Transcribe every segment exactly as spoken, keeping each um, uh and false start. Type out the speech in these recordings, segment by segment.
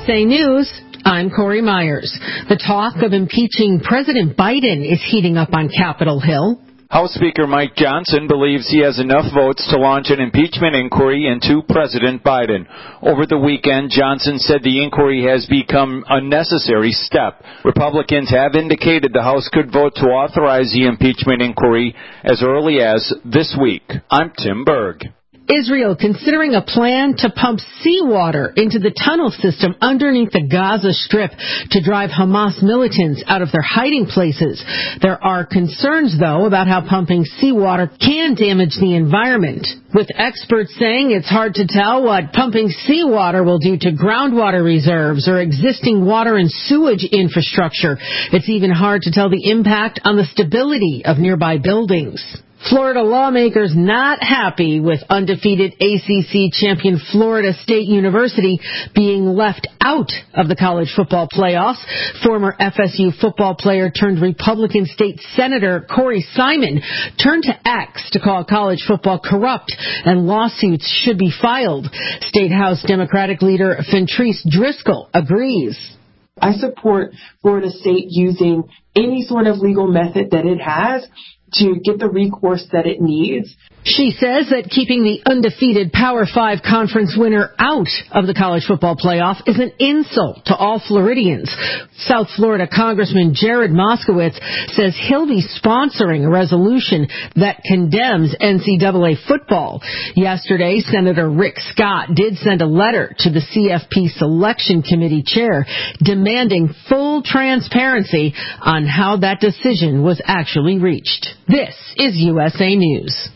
A News, I'm Corey Myers. The talk of impeaching President Biden is heating up on Capitol Hill. House Speaker Mike Johnson believes he has enough votes to launch an impeachment inquiry into President Biden. Over the weekend, Johnson said the inquiry has become a necessary step. Republicans have indicated the House could vote to authorize the impeachment inquiry as early as this week. I'm Tim Berg. Israel considering a plan to pump seawater into the tunnel system underneath the Gaza Strip to drive Hamas militants out of their hiding places. There are concerns, though, about how pumping seawater can damage the environment, with experts saying it's hard to tell what pumping seawater will do to groundwater reserves or existing water and sewage infrastructure. It's even hard to tell the impact on the stability of nearby buildings. Florida lawmakers not happy with undefeated A C C champion Florida State University being left out of the college football playoffs. Former F S U football player turned Republican state senator Corey Simon turned to X to call college football corrupt and lawsuits should be filed. State House Democratic leader Fentrice Driscoll agrees. I support Florida State using any sort of legal method that it has to get the recourse that it needs. She says that keeping the undefeated Power Five conference winner out of the college football playoff is an insult to all Floridians. South Florida Congressman Jared Moskowitz says he'll be sponsoring a resolution that condemns N C double A football. Yesterday, Senator Rick Scott did send a letter to the C F P Selection Committee chair demanding full transparency on how that decision was actually reached. This is U S A News.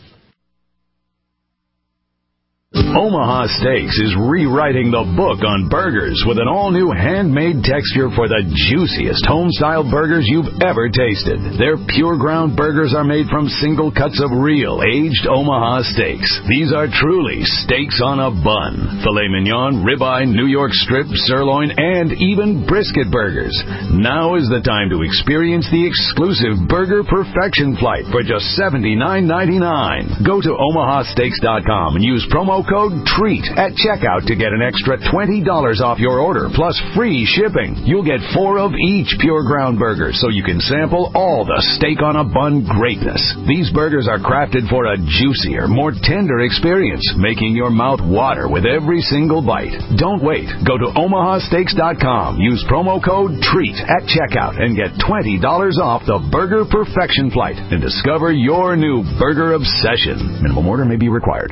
Omaha Steaks is rewriting the book on burgers with an all-new handmade texture for the juiciest home-style burgers you've ever tasted. Their pure ground burgers are made from single cuts of real aged Omaha steaks. These are truly steaks on a bun. Filet mignon, ribeye, New York strip, sirloin, and even brisket burgers. Now is the time to experience the exclusive Burger Perfection Flight for just seventy-nine ninety-nine. Go to omaha steaks dot com and use promo code TREAT at checkout to get an extra twenty dollars off your order, plus free shipping. You'll get four of each pure ground burger, so you can sample all the steak on a bun greatness. These burgers are crafted for a juicier, more tender experience, making your mouth water with every single bite. Don't wait. Go to omaha steaks dot com, use promo code TREAT at checkout, and get twenty dollars off the Burger Perfection Flight and discover your new burger obsession. Minimum order may be required.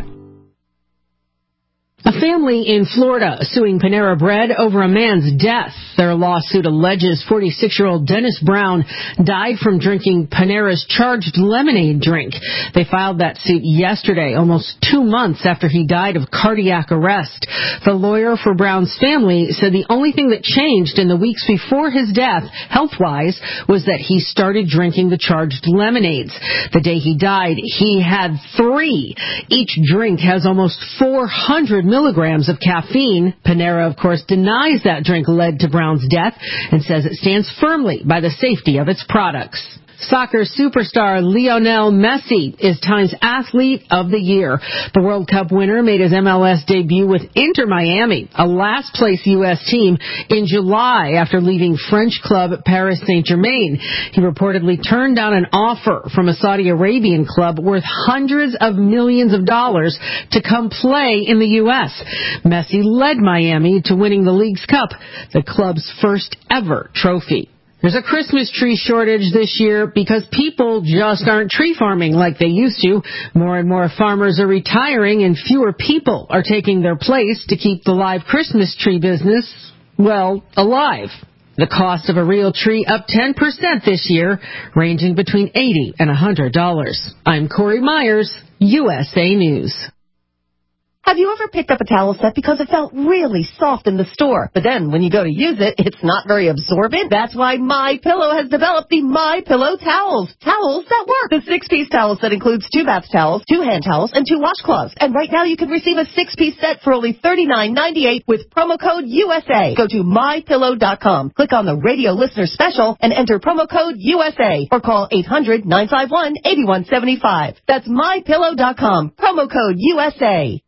A family in Florida suing Panera Bread over a man's death. Their lawsuit alleges forty-six-year-old Dennis Brown died from drinking Panera's charged lemonade drink. They filed that suit yesterday, almost two months after he died of cardiac arrest. The lawyer for Brown's family said the only thing that changed in the weeks before his death, health-wise, was that he started drinking the charged lemonades. The day he died, he had three. Each drink has almost four hundred milligrams of caffeine. Panera, of course, denies that drink led to Brown's death and says it stands firmly by the safety of its products. Soccer superstar Lionel Messi is Time's Athlete of the Year. The World Cup winner made his M L S debut with Inter Miami, a last-place U S team, in July after leaving French club Paris Saint-Germain. He reportedly turned down an offer from a Saudi Arabian club worth hundreds of millions of dollars to come play in the U S. Messi led Miami to winning the League's Cup, the club's first ever trophy. There's a Christmas tree shortage this year because people just aren't tree farming like they used to. More and more farmers are retiring and fewer people are taking their place to keep the live Christmas tree business, well, alive. The cost of a real tree up ten percent this year, ranging between eighty dollars and one hundred dollars. I'm Corey Myers, U S A News. Have you ever picked up a towel set because it felt really soft in the store, but then when you go to use it, it's not very absorbent? That's why MyPillow has developed the MyPillow towels. Towels that work. The six-piece towel set includes two bath towels, two hand towels, and two washcloths. And right now you can receive a six-piece set for only thirty-nine ninety-eight with promo code U S A. Go to my pillow dot com, click on the radio listener special, and enter promo code U S A, or call eight hundred nine five one eight one seven five. That's my pillow dot com, promo code U S A.